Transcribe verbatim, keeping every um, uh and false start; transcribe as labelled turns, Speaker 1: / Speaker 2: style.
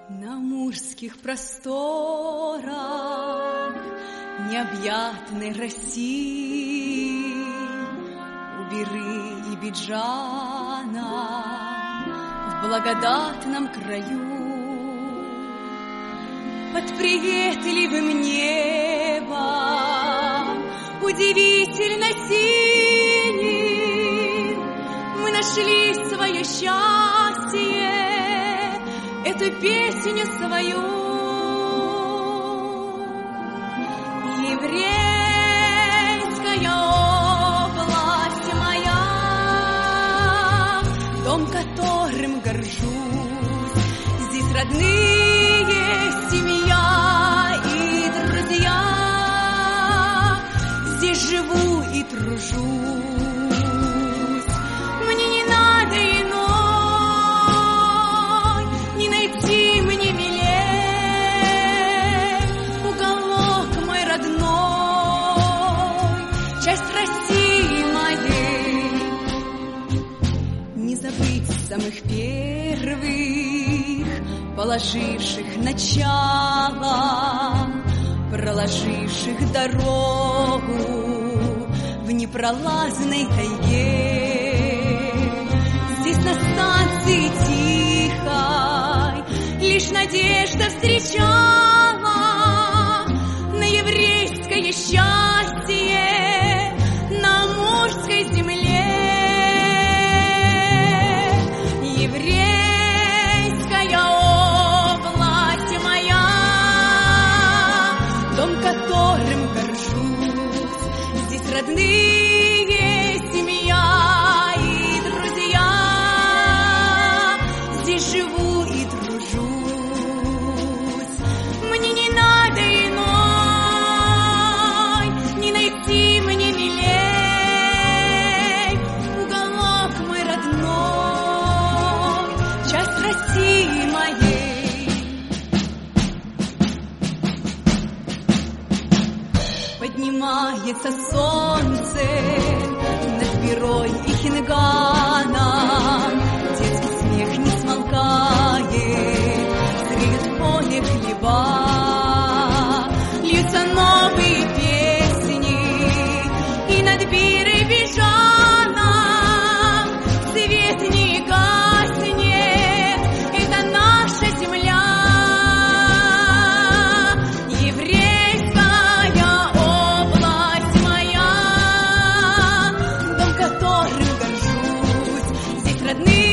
Speaker 1: На амурских просторах необъятной России, у Биры и Биджана, в благодатном краю, под приветливым небом, удивительно синим, мы нашли свое счастье, эту песню свою. Еврейская область моя, дом, которым горжусь, здесь родные, семья и друзья, здесь живу и тружусь. Мне не надо иной, не найти мне милей уголок мой родной, часть России моей. Не забыть самых первых, положивших начало, проложивших дорогу в непролазной тайге. Здесь на станции тихой лишь надежда встречала на еврейское счастье на амурской земле. Еврейская область моя, дом, которым горжусь, здесь родные, семья и друзья, здесь живу и тружусь. Мне не надо иной, не найти мне милей уголок мой родной, часть России моей. Поднимается солнце над Бирой и Хинганом, детский смех не смолкает, зреют в поле хлеба, льются новые песни, и над Бирой Биджаном свет не гаснет, это наша земля. Еврейская область моя, дом, которым горжусь, здесь родные.